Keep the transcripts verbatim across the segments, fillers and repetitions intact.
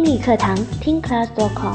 英语课堂听 class dot com。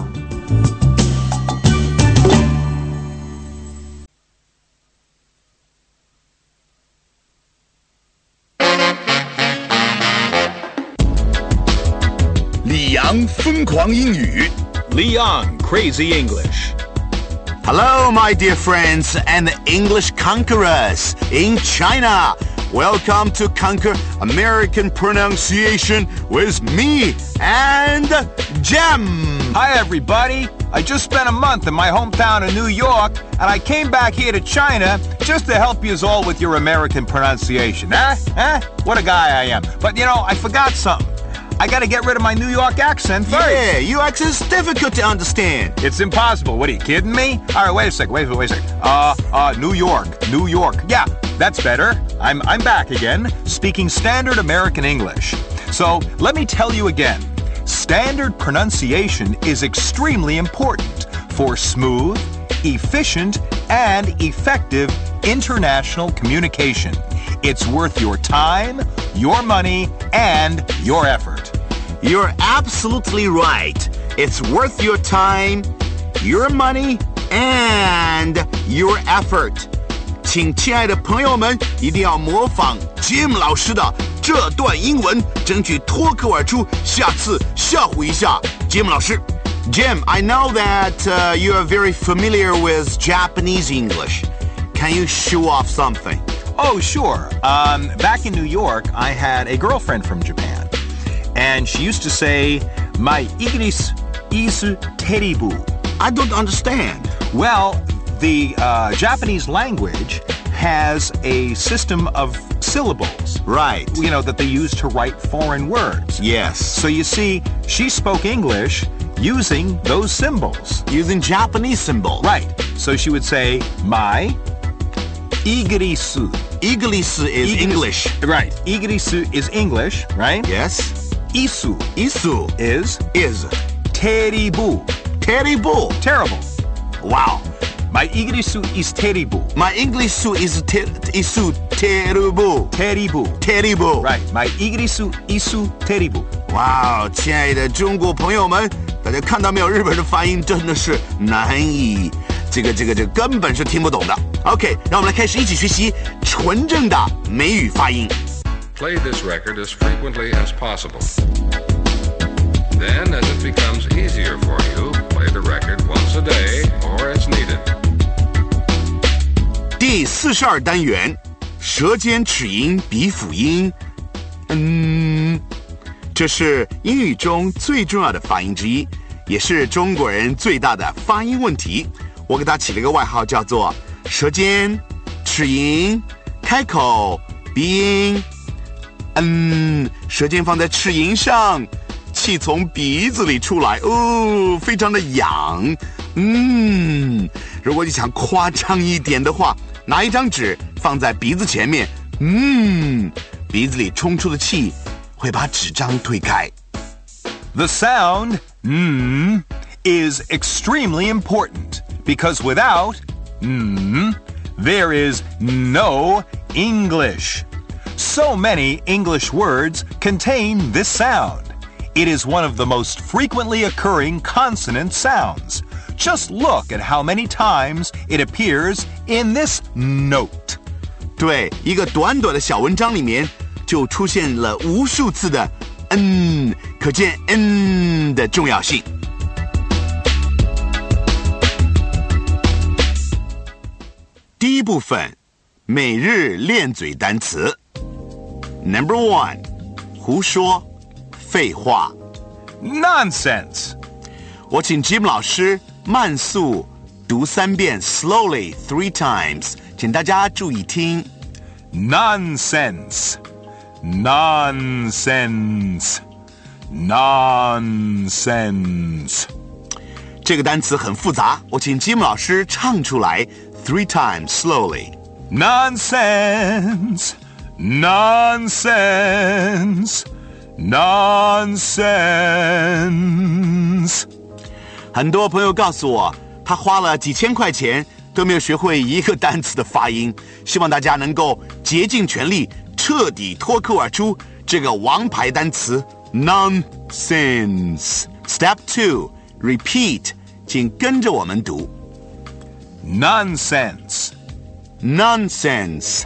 李阳疯狂英语 Leon Crazy English. Hello, my dear friends and English conquerors in China. Welcome to Conquer American Pronunciation with me and Jem. Hi, everybody. I just spent a month in my hometown of New York, and I came back here to China just to help you all with your American pronunciation. Huh? Huh? What a guy I am. But, you know, I forgot something. I gotta get rid of my New York accent first. Yeah, your accent is difficult to understand. It's impossible. What, are you kidding me? All right, wait a second. Wait, wait a second. Uh, uh, New York. New York. Yeah, that's better. I'm, I'm back again, speaking standard American English. So, let me tell you again. Standard pronunciation is extremely important for smooth, efficient, and effective international communication. It's worth your time, your money, and your effort. You're absolutely right. It's worth your time, your money, and your effort. 请亲爱的朋友们一定要模仿 Jim 老师的这段英文，争取脱口而出，下次吓唬一下 Jim 老师。Jim, I know that uh, you are very familiar with Japanese English. Can you show off something? Oh, sure. Um, back in New York, I had a girlfriend from Japan. And she used to say, my English is terrible. I don't understand. Well, the uh, Japanese language has a system of syllables. Right. You know, that they use to write foreign words. Yes. So you see, she spoke English using those symbols. Using Japanese symbols. Right. So she would say, my Igirisu. Igirisu is Igirisu. English. Right. Igirisu is English, right? Yes. Isu. Isu is is terrible. terrible. Terrible. Wow. My Igirisu is terrible. My English is ter- isu terrible. Terrible. Terrible. Right. My Igirisu isu terrible. Wow, 亲爱的中国朋友们，大家看到没有？日本人的发音真的是难以，这个这个这个根本是听不懂的。OK， 让我们来开始一起学习纯正的美语发音。 Play this record as frequently as possible. Then, as it becomes easier for you, play the record once a day or as needed. 第四十二单元，舌尖齿龈比辅音。嗯，这是英语中最重要的发音之一，也是中国人最大的发音问题。我给它起了个外号，叫做舌尖、齿龈、开口、鼻音。嗯，舌尖放在齿龈上，气从鼻子里出来，哦，非常的痒。嗯，如果你想夸张一点的话，拿一张纸放在鼻子前面，嗯，鼻子里冲出的气会把纸张推开。 The sound mm is extremely important because without mm there is no English. So many English words contain this sound. It is one of the most frequently occurring consonant sounds. Just look at how many times it appears in this note. 对，一个短短的小文章里面就出现了无数次的嗯，可见嗯的重要性。第一部分，每日练嘴单词。Number one， 胡说，废话。 Nonsense. 我请 Jim 老师慢速读三遍 ，slowly three times， 请大家注意听。 Nonsense. Nonsense. Nonsense. 这个单词很复杂，我请 Jim 老师唱出来 three times slowly. Nonsense. Nonsense. Nonsense. 很多朋友告诉我，他花了几千块钱都没有学会一个单词的发音，希望大家能够竭尽全力，彻底脱口而出这个王牌单词 nonsense。 Step two, repeat， 请跟着我们读。 Nonsense. Nonsense.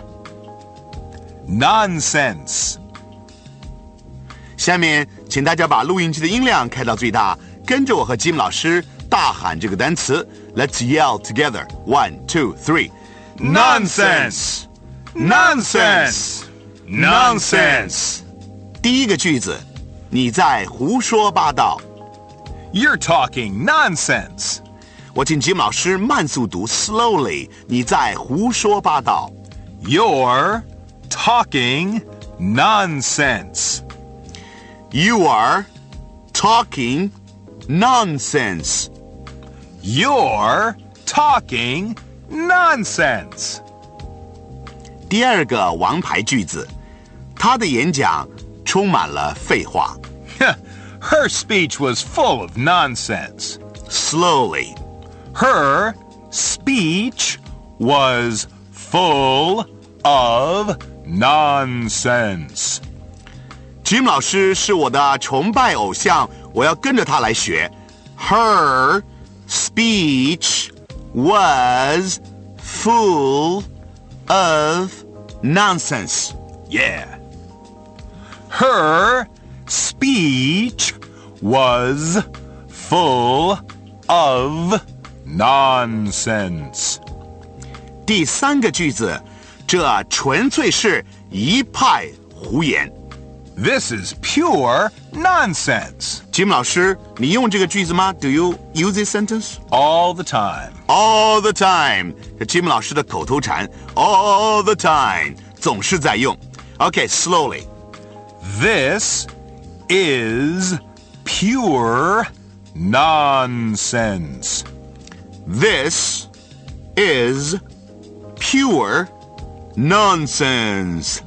Nonsense. 下面，请大家把录音机的音量开到最大，跟着我和吉姆老师大喊这个单词。Let's yell together. One, two, three. Nonsense. Nonsense. Nonsense. 第一个句子，你在胡说八道。 You're talking nonsense. 我请吉姆老师慢速读 slowly。你在胡说八道。 You're talking nonsense. You are talking nonsense. You're talking nonsense. 第二个王牌句子，他的演讲充满了废话。 Her speech was full of nonsense. Slowly. Her speech was full of nonsense. Jim 老师是我的崇拜偶像，我要跟着他来学。Her speech was full of nonsense. Yeah. Her speech was full of nonsense. 第三个句子，这纯粹是一派胡言。 This is pure nonsense. Jim 老师，你用这个句子吗？ Do you use this sentence? All the time. All the time. 这 Jim 老师的口头禅 all the time 总是在用。Okay, slowly. This is pure nonsense. This is pure nonsense.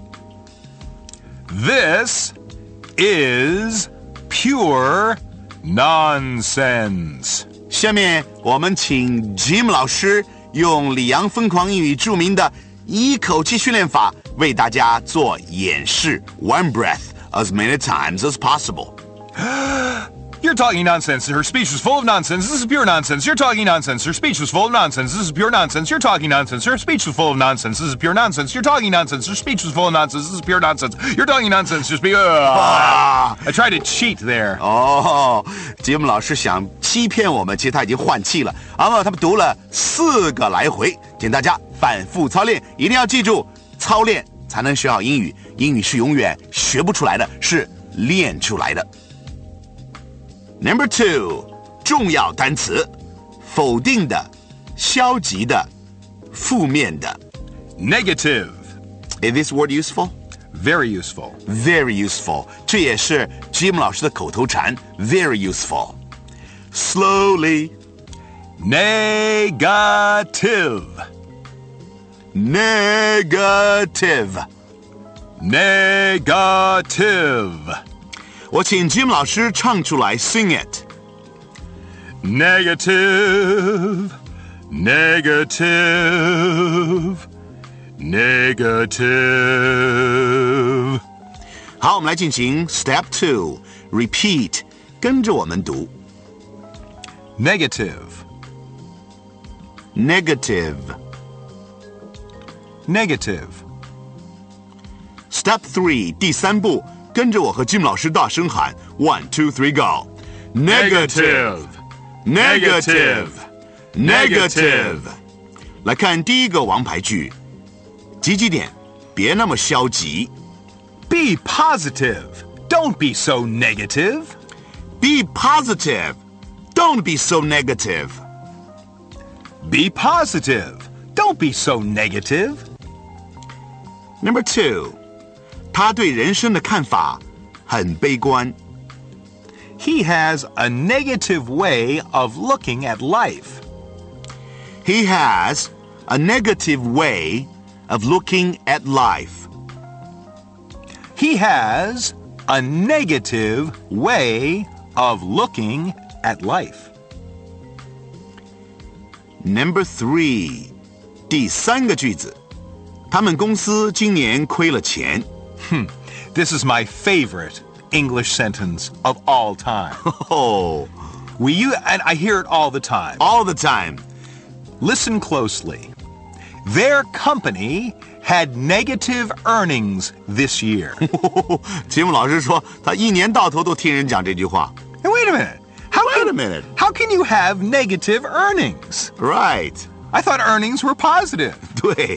This is pure nonsense. 下面我们请 Jim 老师用里昂疯狂英语著名的一口气训练法为大家做演示 One breath as many times as possible. You're talking nonsense. Her speech was full of nonsense. This is pure nonsense. You're talking nonsense. Her speech was full of nonsense. This is pure nonsense. You're talking nonsense. Her speech was full of nonsense. This is pure nonsense. You're talking nonsense. Her speech was full of nonsense. This is pure nonsense. You're talking nonsense. Just be. Uh, I tried to cheat there. 哦，吉姆老师想欺骗我们，其实他已经换气了。那么他们读了四个来回，请大家反复操练，一定要记住，操练才能学好英语。英语是永远学不出来的，是练出来的。Number two， 重要单词，否定的、消极的、负面的。 Negative. Is this word useful? Very useful. Very useful. 这也是 Jim 老师的口头禅 Very useful. Slowly. Negative. Negative. Negative. 我请 Jim 老师唱出来 Sing it. Negative. Negative. Negative. 好，我们来进行 Step two. Repeat. 跟着我们读。 Negative. Negative. Negative. Step three. 第三步，跟着我和 Jim 老师大声喊 One, two, three, go. Negative. Negative. Negative. 来看第一个王牌句，积极点，别那么消极。 Be positive. Don't be so negative. Be positive. Don't be so negative. Be positive. Don't be so negative. Number two. 他对人生的看法很悲观。 He has a negative way of looking at life. He has a negative way of looking at life. He has a negative way of looking at life. Number three. 第三个句子，他们公司今年亏了钱。 This is my favorite. English sentence of all time. Oh, We use, and I hear it all the time. all the time. Listen closely. Their company had negative earnings this year. 吉姆老师说，他一年到头都听人讲这句话。 Hey, wait a minute. How Wait can, a minute. How can you have negative earnings? Right. I thought earnings were positive. 对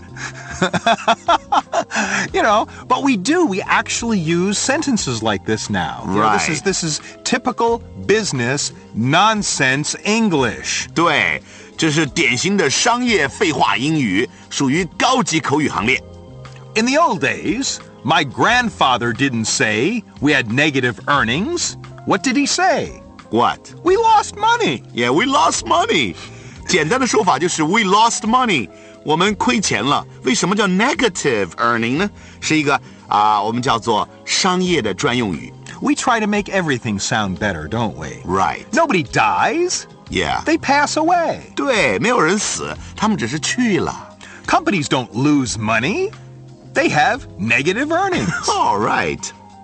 You know, but we do. We actually use sentences like this now. You know, this is Right. this is typical business nonsense English. 对，这是典型的商业废话英语，属于高级口语行列。 In the old days, my grandfather didn't say we had negative earnings. What did he say? What? We lost money. Yeah, we lost money. 简单的说法就是 we lost money， 我们亏钱了。为什么叫 negative earning 呢？是一个啊、我们叫做商业的专用语。 We try to make everything sound better, don't we? Right. Nobody dies. Yeah. They pass away. 对，没有人死，他们只是去了。 Companies don't lose money. They have negative earnings. All right.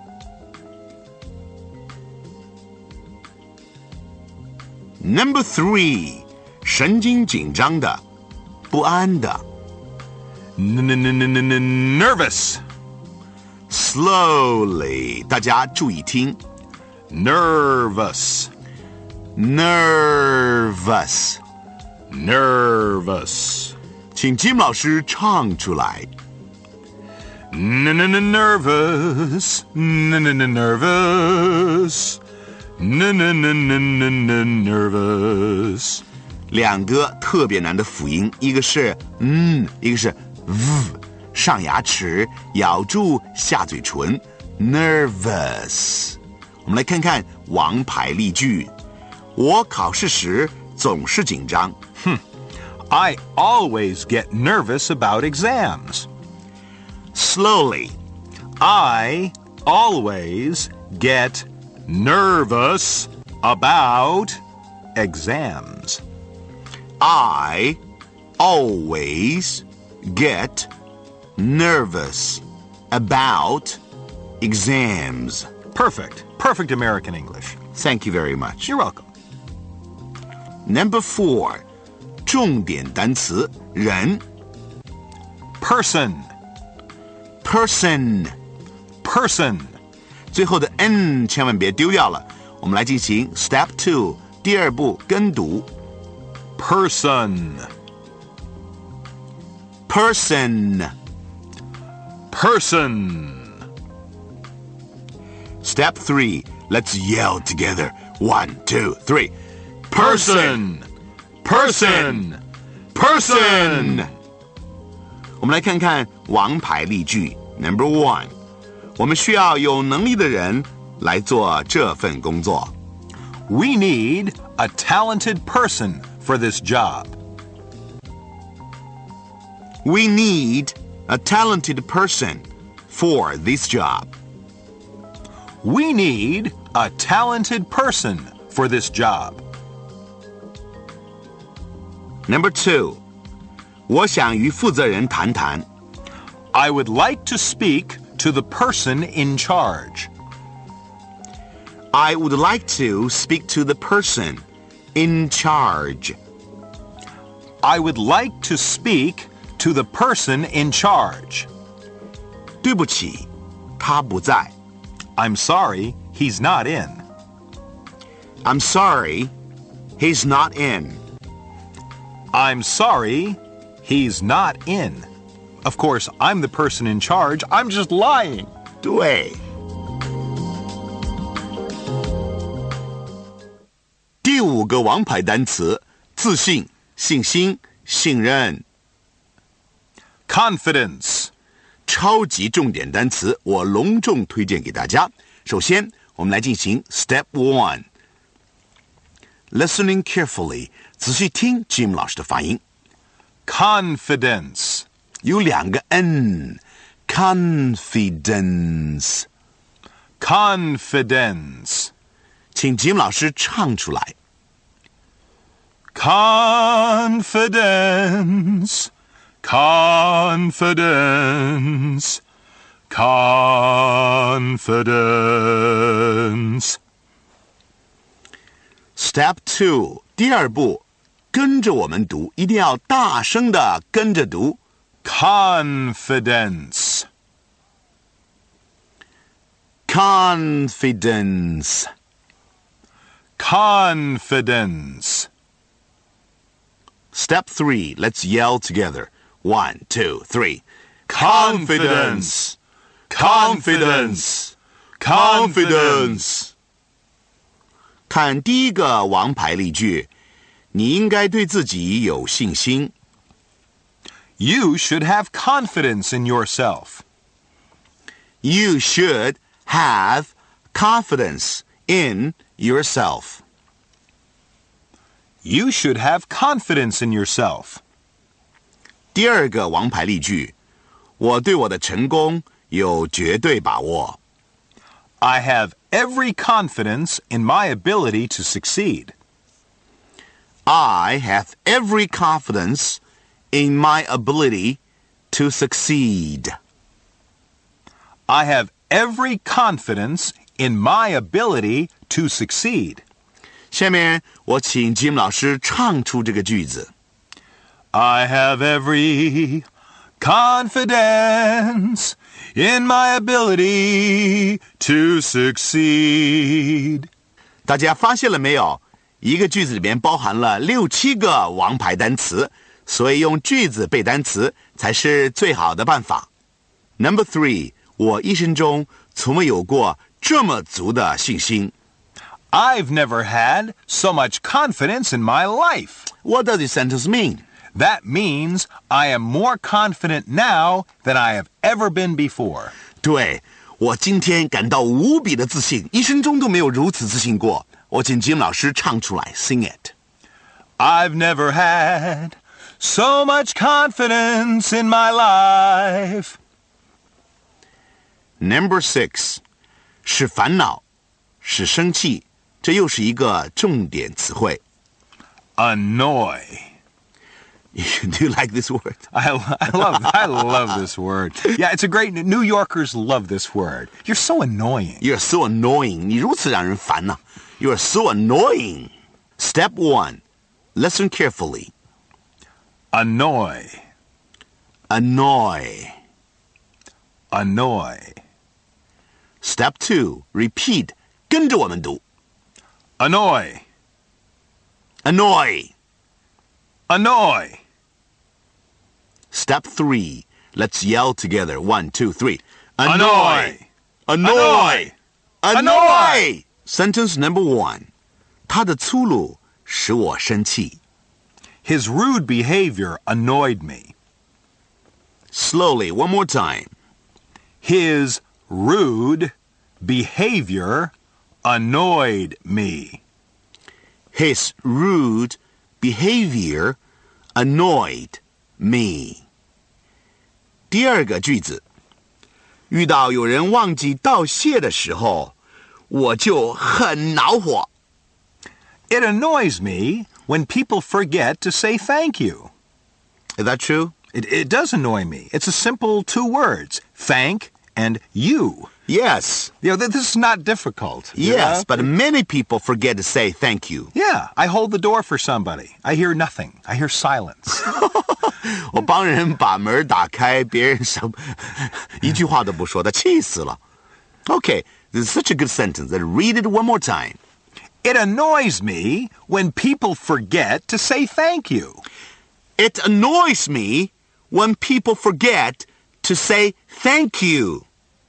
Number three， 神经紧张的，不安的。 Nervous. Slowly， 大家注意听。 Nervous. Nervous， Nervous. 请吉姆老师唱出来。 Nervous. Nervous. Nervous. 两个特别难的辅音，一个是嗯，一个是 v， 上牙齿咬住下嘴唇 ，nervous。我们来看看王牌例句。我考试时总是紧张。 I always get nervous about exams. Slowly, I always get nervous about exams. I always get nervous about exams. Perfect. Perfect American English. Thank you very much. You're welcome. Number four， 重点单词人 Person. person， Person. 最后的 n 千万别丢掉了。我们来进行 Step Two 第二步跟读。 Person. Person. Person. Step Three, let's yell together. One, two, three. Person. Person. Person. 我们来看看王牌例句 Number one， 我们需要有能力的人来做这份工作。 We need a talented person for this job. We need a talented person for this job. We need a talented person for this job. Number two， 我想与负责人谈谈。 I would like to speak to the person in charge. I would like to speak to the person in charge. I would like to speak to the person in charge. 对不起，他不在。 I'm sorry, he's not in. I'm sorry, he's not in. I'm sorry, he's not in. Of course, I'm the person in charge. I'm just lying. 对。第五个王牌单词：自信、信心、信任。 Confidence. 超级重点单词，我隆重推荐给大家。首先，我们来进行 Step One。Listening carefully， 仔细听 Jim 老师的发音。 Confidence. 有两个 n，confidence。 Confidence. 请 Jim 老师唱出来。 Confidence. Confidence. confidence. Step two, 第二步，跟着我们读，一定要大声的跟着读。 Confidence. Confidence. Confidence. Step three, let's yell together. One, two, three. Confidence. Confidence. Confidence. 看第一个王牌例句，你应该对自己有信心。 You should have confidence in yourself. You should have confidence in yourself. You should have confidence in yourself. 第二个王牌例句，我对我的成功有绝对把握。 I have every confidence in my ability to succeed. I have every confidence in my ability to succeed. I have every confidence in my ability to succeed. 下面我请 Jim 老师唱出这个句子。 I have every confidence in my ability to succeed. 大家发现了没有？一个句子里面包含了六七个王牌单词，所以用句子背单词才是最好的办法。Number three， 我一生中从未有过这么足的信心。 I've never had so much confidence in my life. What does this sentence mean? That means I am more confident now than I have ever been before. 对，我今天感到无比的自信，一生中都没有如此自信过。我请 Jim 老师唱出来 ，sing it. I've never had so much confidence in my life. Number six， 使烦恼，使生气，这又是一个重点词汇。 Annoy. Do you like this word? I, I love I love this word. Yeah, it's a great New Yorkers love this word. You're so annoying. You're so annoying. 你如此让人烦呐、啊、You're so annoying. Step one. Listen carefully. Annoy. Annoy. Annoy. Step two. Repeat. 跟着我们读。 Annoy. Annoy. Annoy. Step three. Let's yell together. One, two, three. Annoy. Annoy. Annoy. Annoy. Sentence number one. 他的粗鲁使我生气。 His rude behavior annoyed me. Slowly, one more time. His rude behavior annoyed me. His rude behavior annoyed me. 第二个句子，遇到有人忘记道谢的时候，我就很恼火。 It annoys me when people forget to say thank you. Is that true? It, it does annoy me. It's a simple two words, thank and you. Yes. You know, this is not difficult. Yes, Yeah? but many people forget to say thank you. Yeah, I hold the door for somebody. I hear nothing. I hear silence. 我帮人把门打开，别人什么一句话都不说，他气死了。Okay, this is such a good sentence. Let's read it one more time. It annoys me when people forget to say thank you. It annoys me when people forget to say thank you.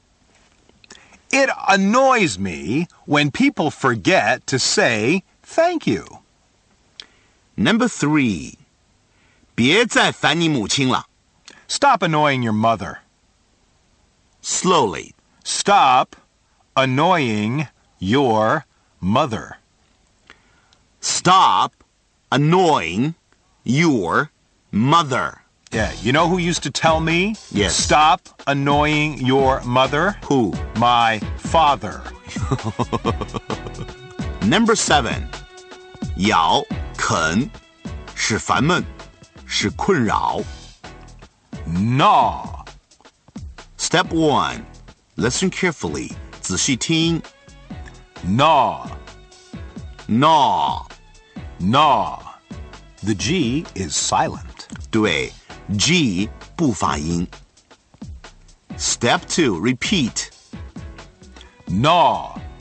It annoys me when people forget to say thank you. Number three. 别再烦你母亲了。 Stop annoying your mother. Slowly. Stop annoying your mother. Stop annoying your mother. Yeah, you know who used to tell me? Yes. Stop annoying your mother? Who? My father. Number seven. 咬啃使烦闷使困扰。 Gnaw. Step one. Listen carefully. 仔细听。 Gnaw. Gnaw. Gnaw. The G is silent. 对 G 不发音。Step two, repeat. Gnaw.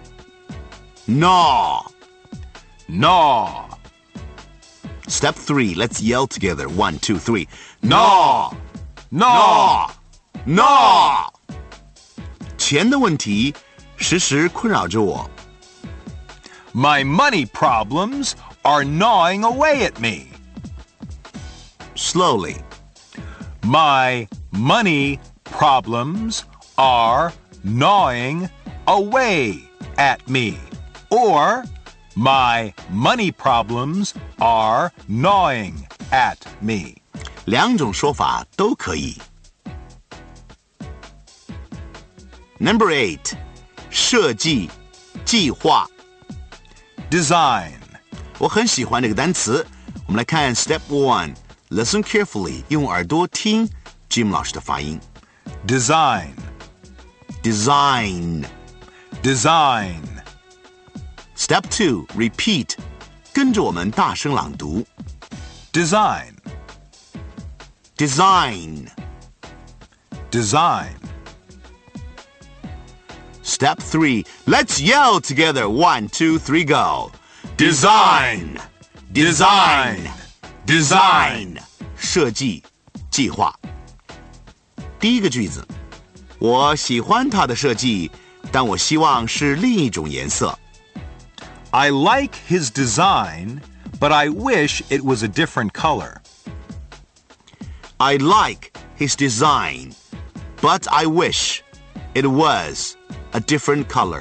Gnaw. Gnaw. Step three, let's yell together. One, two, three. Gnaw. Gnaw. Gnaw. 钱的问题时时困扰着我。 My money problems are gnawing away at me. Slowly. My money problems are gnawing away at me. Or, my money problems are gnawing at me. 两种说法都可以。Number eight, 设计、计划。 Design. 我很喜欢这个单词。我们来看 Step one, listen carefully， 用耳朵听 Jim 老师的发音。 Design. Design. Design. Step two, repeat， 跟着我们大声朗读。 Design. Design. Design. Step three, let's yell together. One, two, three, go. Design. Design. Design. 设计、计划。第一个句子，我喜欢它的设计，但我希望是另一种颜色。 I like his design, but I wish it was a different color. I like his design, but I wish it was a different color.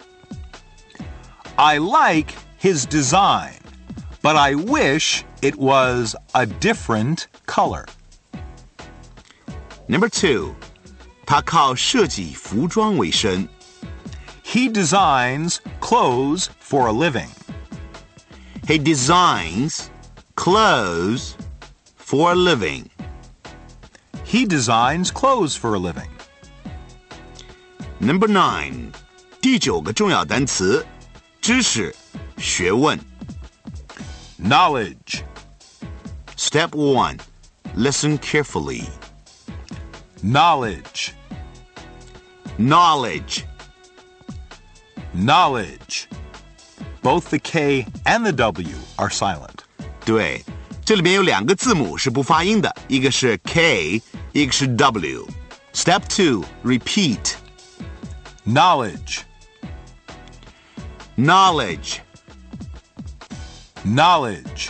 I like his design, but I wish it was a different color. Number two, 他靠设计服装为生。 He designs clothes for a living. He designs clothes for a living. He designs clothes for a living. Number nine, 第九个重要单词，知识、学问。 Knowledge. Step one, listen carefully. Knowledge. Knowledge. Knowledge. Both the K and the W are silent. 对，这里面有两个字母是不发音的，一个是 K， 一个是 W. Step two, repeat. Knowledge. Knowledge. Knowledge.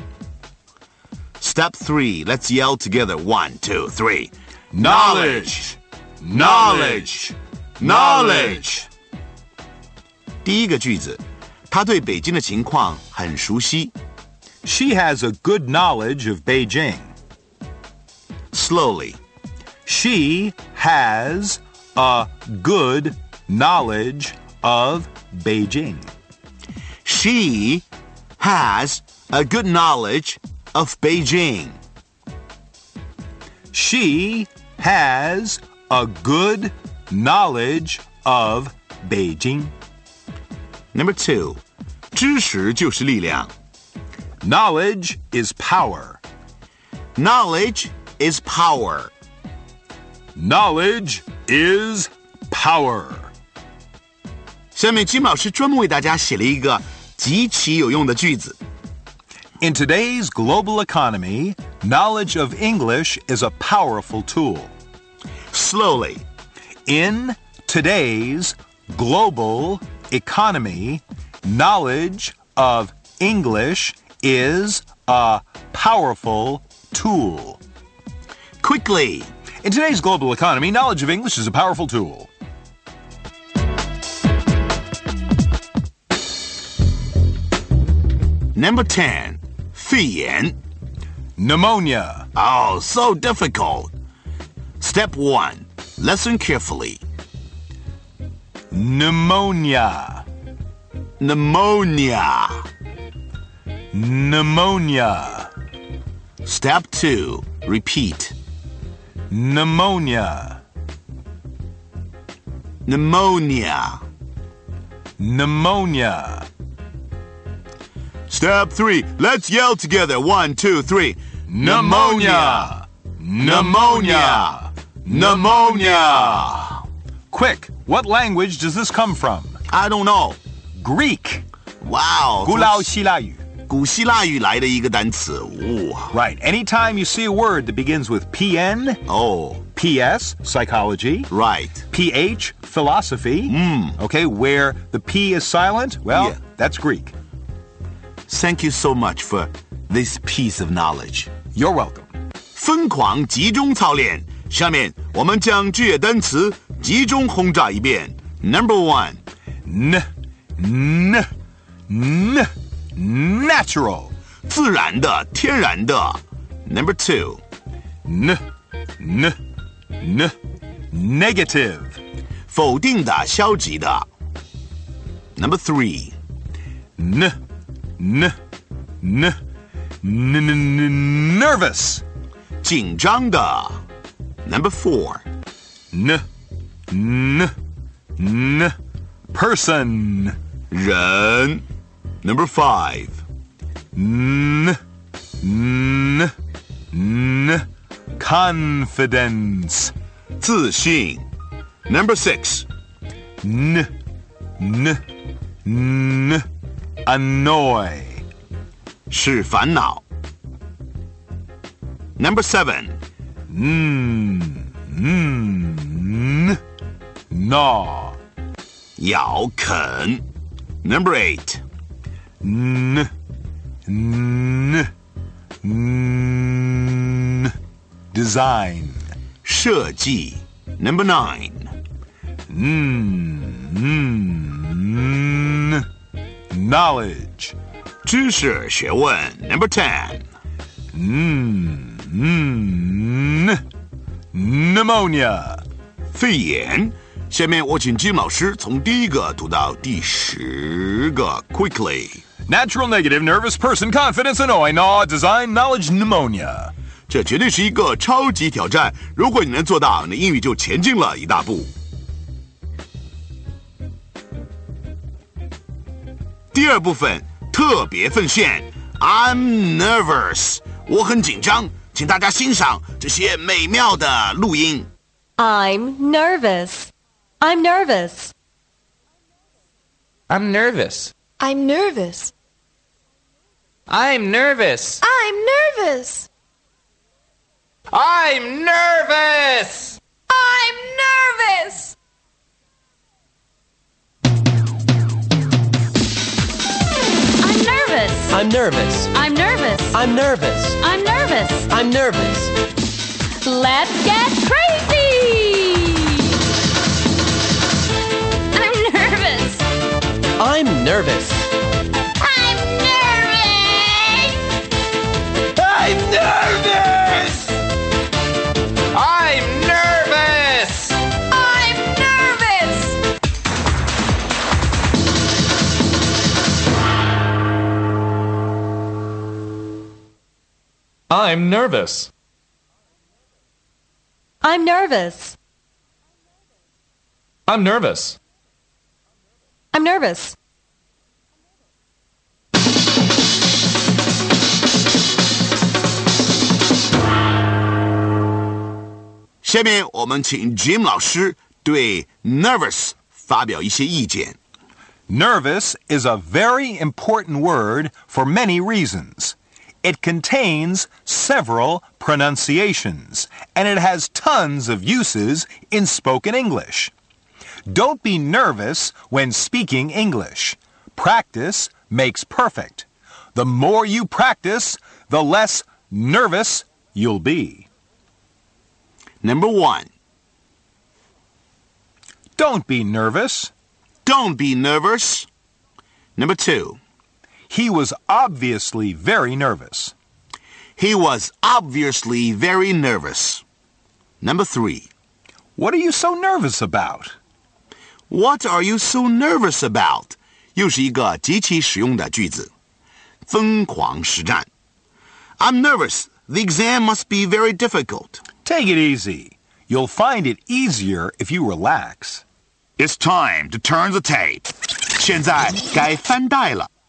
Step three, let's yell together. One, two, three. Knowledge. Knowledge. Knowledge. 第一个句子，他对北京的情况很熟悉。 She has a good knowledge of Beijing. Slowly. She has a good knowledge of Beijing. She has a good knowledge of Beijing. She has a good knowledge of Beijing. Number two, 知识就是力量。 Knowledge is power. Knowledge is power. Knowledge is power. 下面金老师专门为大家写了一个极其有用的句子。 In today's global economy, knowledge of English is a powerful tool. Slowly. In today's global economy, knowledge of English is a powerful tool. Quickly. In today's global economy, knowledge of English is a powerful tool. Number ten, 肺炎. Pneumonia. Oh, so difficult. Step one, listen carefully. Pneumonia. Pneumonia. Pneumonia. Step two, repeat. Pneumonia. Pneumonia. Pneumonia. Step three. Let's yell together. One, two, three. Pneumonia. Pneumonia. Pneumonia. Quick, what language does this come from? I don't know. Greek. Wow. 古老希腊语。 古希腊语来的一个单词。哇。 Right. Anytime you see a word that begins with P N, Oh. P S, psychology, Right. P H, philosophy, Mm. okay, where the P is silent, well, Yeah. that's Greek. Thank you so much for this piece of knowledge. You're welcome. 疯狂集中操练，下面我们将这些单词集中轰炸一遍。Number one. N, n, n, natural. 自然的，天然的。Number two. N, n, n, negative. 否定的，消极的。Number three. N, n, n, n, n, nervous. 紧张的。Number four. N, n, n, person. 人。Number five. N, n, n, confidence. 自信。Number six. N, n, n, annoy. 是烦恼。Number seven. N, n, gnaw. 咬啃。Number eight. N, n, n, design. 设计。Number nine. N, n, knowledge. 知识学问。Number ten. N, n, pneumonia. 肺炎。下面我请金老师从第一个读到第十个 quickly. Natural, negative, nervous, person, confidence, annoy, gnaw, design, knowledge, pneumonia. 这绝对是一个超级挑战，如果你能做到，你的英语就前进了一大步。第二部分特别奉献 I'm nervous. 我很紧张，请大家欣赏这些美妙的录音。 I'm nervous. I'm nervous. I'm nervous. I'm nervous. I'm nervous. I'm nervous. I'm nervous. I'm nervous. I'm nervous. I'm nervous. I'm nervous. I'm nervous. I'm nervous. I'm nervous. Let's get crazy! I'm nervous. I'm nervous. I'm nervous. I'm nervous. I'm nervous. I'm nervous. I'm nervous. I'm nervous. I'm nervous. I'm nervous. 下面我们请 Jim 老师对 nervous 发表一些意见。 Nervous is a very important word for many reasons. It contains several pronunciations, and it has tons of uses in spoken English. Don't be nervous when speaking English. Practice makes perfect. The more you practice, the less nervous you'll be. Number one. Don't be nervous. Don't be nervous. Number two. He was obviously very nervous. He was obviously very nervous. Number three. What are you so nervous about? What are you so nervous about? 又是一个极其实用的句子。疯狂实战。I'm nervous. The exam must be very difficult. Take it easy. You'll find it easier if you relax. It's time to turn the tape. 现在该翻带了。